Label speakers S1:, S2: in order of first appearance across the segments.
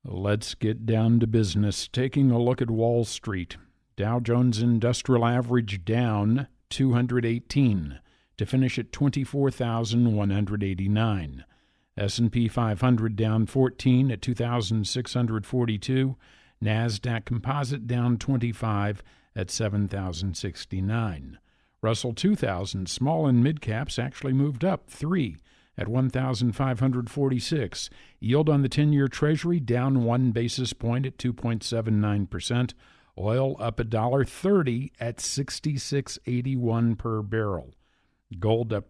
S1: Let's get down to business. Taking a look at Wall Street. Dow Jones Industrial Average down 218 to finish at 24,189. S&P 500 down 14 at 2,642. NASDAQ Composite down 25 at 7,069. Russell 2000 small and mid caps actually moved up 3 at 1,546. Yield on the 10-year Treasury down 1 basis point at 2.79%. Oil up $1.30 at $66.81 per barrel. Gold up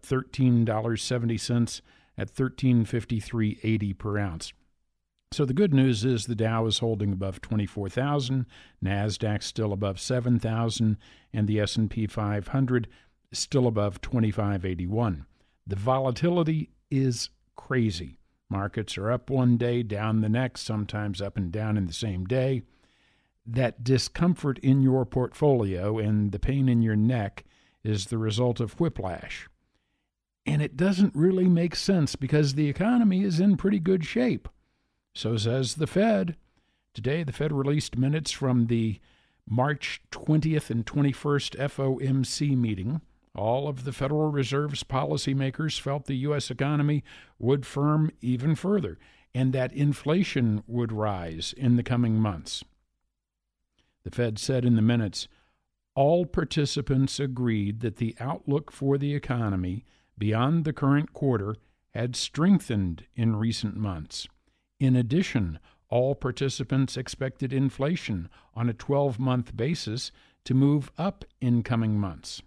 S1: $13.70 at $13.5380 per ounce. So the good news is the Dow is holding above 24,000, NASDAQ still above 7,000, and the S&P 500 still above 2581. The volatility is crazy. Markets are up one day, down the next, sometimes up and down in the same day. That discomfort in your portfolio and the pain in your neck is the result of whiplash. And it doesn't really make sense because the economy is in pretty good shape. So says the Fed. Today, the Fed released minutes from the March 20th and 21st FOMC meeting. All of the Federal Reserve's policymakers felt the U.S. economy would firm even further and that inflation would rise in the coming months. The Fed said in the minutes, all participants agreed that the outlook for the economy beyond the current quarter had strengthened in recent months. In addition, all participants expected inflation on a 12-month basis to move up in coming months.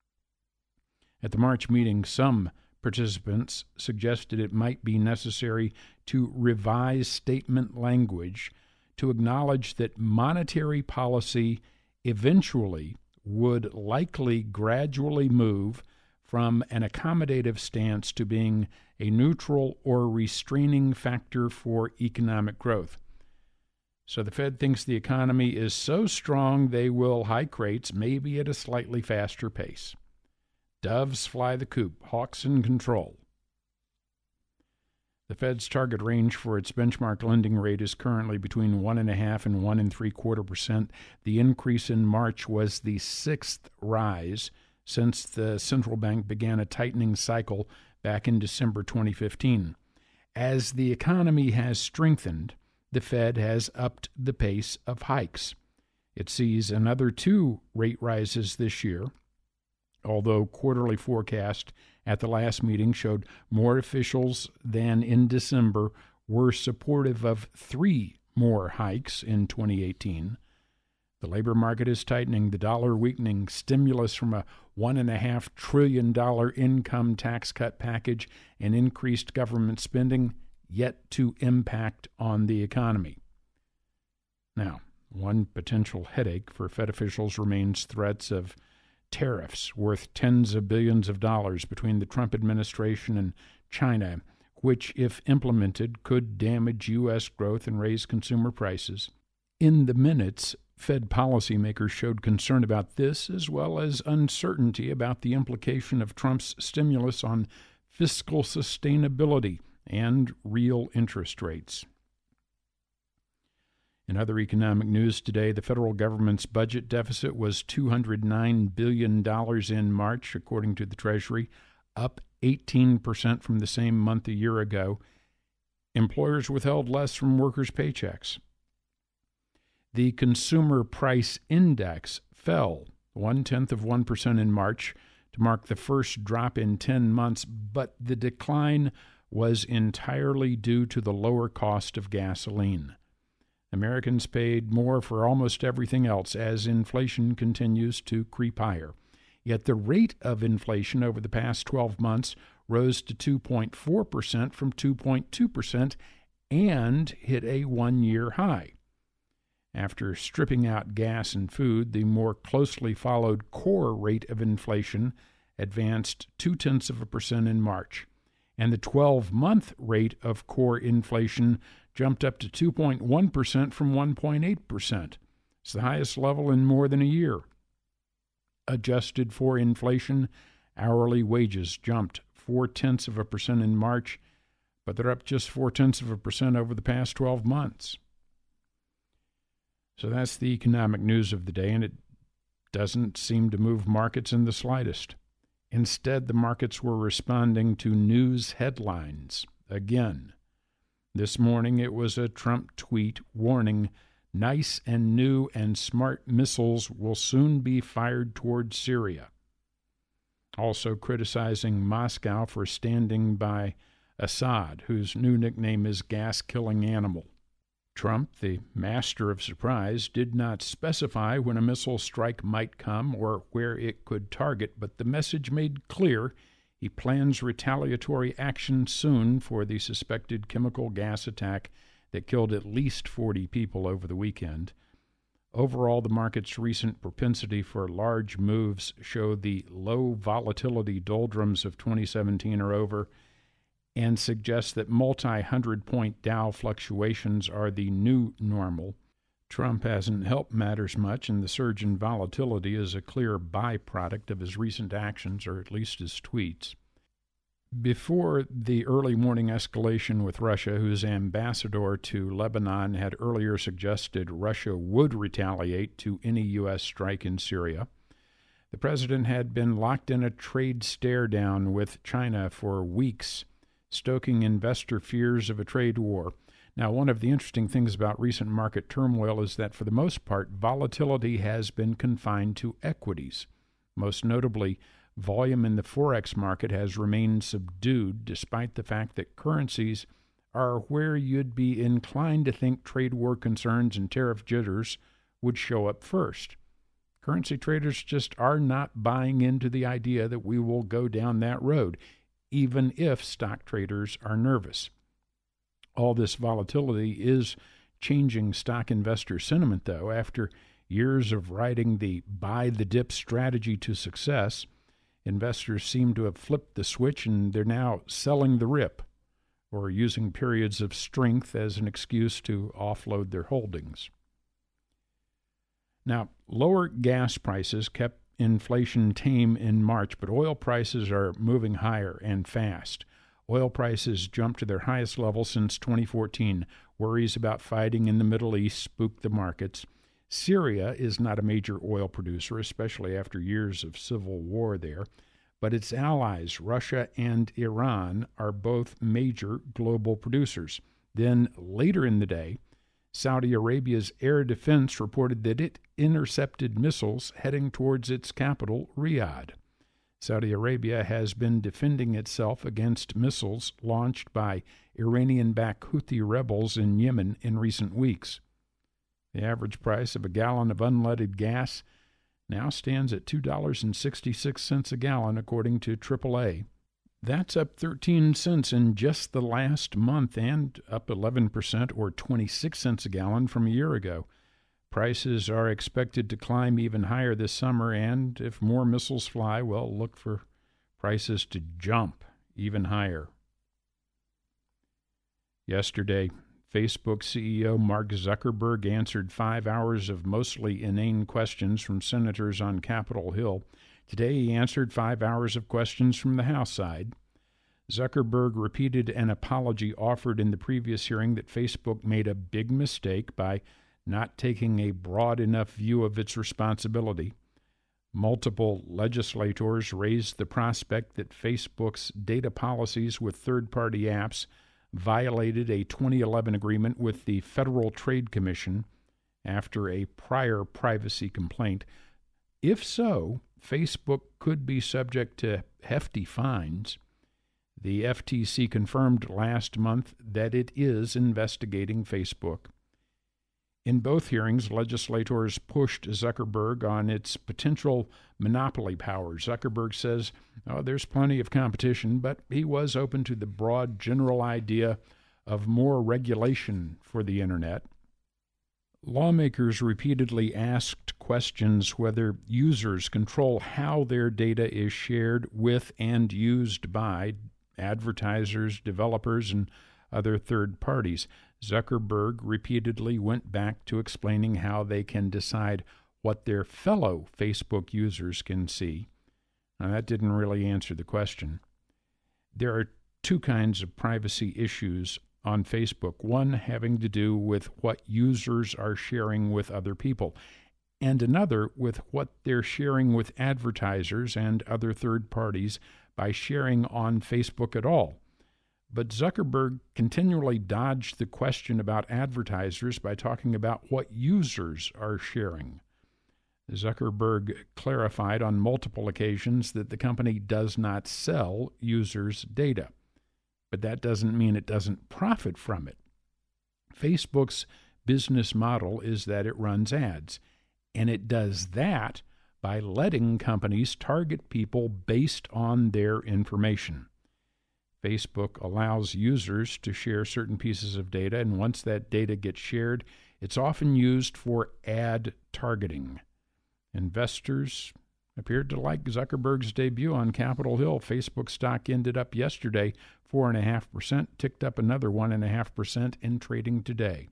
S1: At the March meeting, some participants suggested it might be necessary to revise statement language to acknowledge that monetary policy eventually would likely gradually move from an accommodative stance to being a neutral or restraining factor for economic growth. So the Fed thinks the economy is so strong they will hike rates, maybe at a slightly faster pace. Doves fly the coop, hawks in control. The Fed's target range for its benchmark lending rate is currently between 1.5% and 1.75%. The increase in March was the sixth rise since the central bank began a tightening cycle back in December 2015. As the economy has strengthened, the Fed has upped the pace of hikes. It sees another 2 rate rises this year, although quarterly forecast at the last meeting showed more officials than in December were supportive of 3 more hikes in 2018. The labor market is tightening, the dollar weakening, stimulus from a $1.5 trillion income tax cut package, and increased government spending yet to impact on the economy. Now, one potential headache for Fed officials remains threats of tariffs worth tens of billions of dollars between the Trump administration and China, which, if implemented, could damage U.S. growth and raise consumer prices. In the minutes, Fed policymakers showed concern about this, as well as uncertainty about the implication of Trump's stimulus on fiscal sustainability and real interest rates. In other economic news today, the federal government's budget deficit was $209 billion in March, according to the Treasury, up 18% from the same month a year ago. Employers withheld less from workers' paychecks. The Consumer Price Index fell 0.1% in March to mark the first drop in 10 months, but the decline was entirely due to the lower cost of gasoline. Americans paid more for almost everything else as inflation continues to creep higher. Yet the rate of inflation over the past 12 months rose to 2.4% from 2.2% and hit a one-year high. After stripping out gas and food, the more closely followed core rate of inflation advanced 0.2% in March, and the 12-month rate of core inflation jumped up to 2.1% from 1.8%. It's the highest level in more than a year. Adjusted for inflation, hourly wages jumped 0.4% in March, but they're up just 0.4% over the past 12 months. So that's the economic news of the day, and it doesn't seem to move markets in the slightest. Instead, the markets were responding to news headlines again. This morning, it was a Trump tweet warning nice and new and smart missiles will soon be fired toward Syria. Also criticizing Moscow for standing by Assad, whose new nickname is Gas-Killing Animal. Trump, the master of surprise, did not specify when a missile strike might come or where it could target, but the message made clear he plans retaliatory action soon for the suspected chemical gas attack that killed at least 40 people over the weekend. Overall, the market's recent propensity for large moves show the low volatility doldrums of 2017 are over, and suggests that multi-100-point Dow fluctuations are the new normal. Trump hasn't helped matters much, and the surge in volatility is a clear byproduct of his recent actions, or at least his tweets. Before the early morning escalation with Russia, whose ambassador to Lebanon had earlier suggested Russia would retaliate to any U.S. strike in Syria, the president had been locked in a trade stare-down with China for weeks, stoking investor fears of a trade war. Now, one of the interesting things about recent market turmoil is that, for the most part, volatility has been confined to equities. Most notably, volume in the Forex market has remained subdued, despite the fact that currencies are where you'd be inclined to think trade war concerns and tariff jitters would show up first. Currency traders just are not buying into the idea that we will go down that road, even if stock traders are nervous. All this volatility is changing stock investor sentiment, though. After years of riding the buy-the-dip strategy to success, investors seem to have flipped the switch, and they're now selling the rip, or using periods of strength as an excuse to offload their holdings. Now, lower gas prices kept inflation tame in March, but oil prices are moving higher and fast. Oil prices jumped to their highest level since 2014. Worries about fighting in the Middle East spooked the markets. Syria is not a major oil producer, especially after years of civil war there, but its allies, Russia and Iran, are both major global producers. Then, later in the day, Saudi Arabia's air defense reported that it intercepted missiles heading towards its capital, Riyadh. Saudi Arabia has been defending itself against missiles launched by Iranian-backed Houthi rebels in Yemen in recent weeks. The average price of a gallon of unleaded gas now stands at $2.66 a gallon, according to AAA. That's up 13 cents in just the last month, and up 11% or 26 cents a gallon from a year ago. Prices are expected to climb even higher this summer, and if more missiles fly, well, look for prices to jump even higher. Yesterday, Facebook CEO Mark Zuckerberg answered 5 hours of mostly inane questions from senators on Capitol Hill. Today, he answered 5 hours of questions from the House side. Zuckerberg repeated an apology offered in the previous hearing that Facebook made a big mistake by not taking a broad enough view of its responsibility. Multiple legislators raised the prospect that Facebook's data policies with third-party apps violated a 2011 agreement with the Federal Trade Commission after a prior privacy complaint. If so, Facebook could be subject to hefty fines. The FTC confirmed last month that it is investigating Facebook. In both hearings, legislators pushed Zuckerberg on its potential monopoly powers. Zuckerberg says, there's plenty of competition, but he was open to the broad general idea of more regulation for the Internet. Lawmakers repeatedly asked questions whether users control how their data is shared with and used by advertisers, developers, and other third parties. Zuckerberg repeatedly went back to explaining how they can decide what their fellow Facebook users can see. Now, that didn't really answer the question. There are two kinds of privacy issues on Facebook, one having to do with what users are sharing with other people, and another with what they're sharing with advertisers and other third parties by sharing on Facebook at all. But Zuckerberg continually dodged the question about advertisers by talking about what users are sharing. Zuckerberg clarified on multiple occasions that the company does not sell users' data, but that doesn't mean it doesn't profit from it. Facebook's business model is that it runs ads, and it does that by letting companies target people based on their information. Facebook allows users to share certain pieces of data, and once that data gets shared, it's often used for ad targeting. Investors appeared to like Zuckerberg's debut on Capitol Hill. Facebook stock ended up yesterday 4.5%, ticked up another 1.5% in trading today.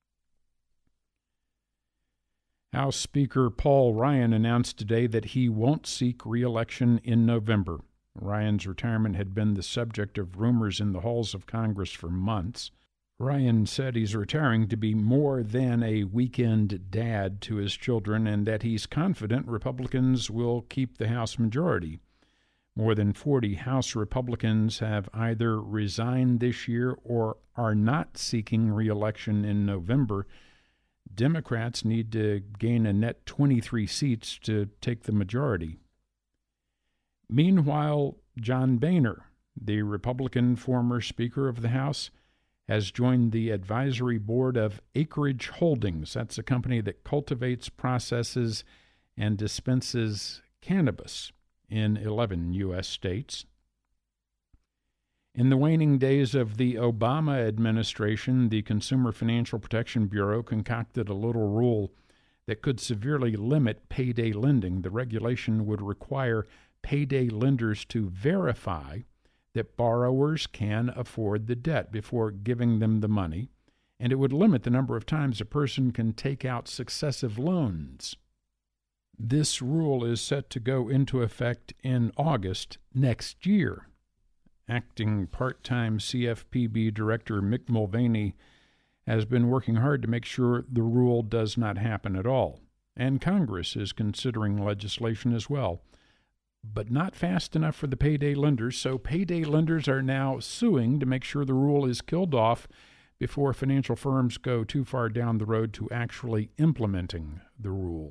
S1: House Speaker Paul Ryan announced today that he won't seek re-election in November. Ryan's retirement had been the subject of rumors in the halls of Congress for months. Ryan said he's retiring to be more than a weekend dad to his children and that he's confident Republicans will keep the House majority. More than 40 House Republicans have either resigned this year or are not seeking re-election in November. Democrats need to gain a net 23 seats to take the majority. Meanwhile, John Boehner, the Republican former Speaker of the House, has joined the advisory board of Acreage Holdings. That's a company that cultivates, processes, and dispenses cannabis in 11 U.S. states. In the waning days of the Obama administration, the Consumer Financial Protection Bureau concocted a little rule that could severely limit payday lending. The regulation would require payday lenders to verify that borrowers can afford the debt before giving them the money, and it would limit the number of times a person can take out successive loans. This rule is set to go into effect in August next year. Acting part-time CFPB Director Mick Mulvaney has been working hard to make sure the rule does not happen at all, and Congress is considering legislation as well, but not fast enough for the payday lenders, so payday lenders are now suing to make sure the rule is killed off before financial firms go too far down the road to actually implementing the rule.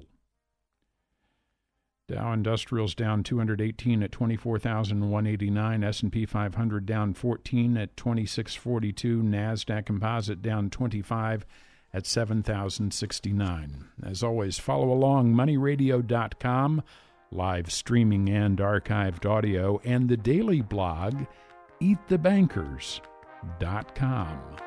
S1: Dow Industrials down 218 at 24,189. S&P 500 down 14 at 2642. NASDAQ Composite down 25 at 7,069. As always, follow along moneyradio.com, live streaming and archived audio, and the daily blog eatthebankers.com.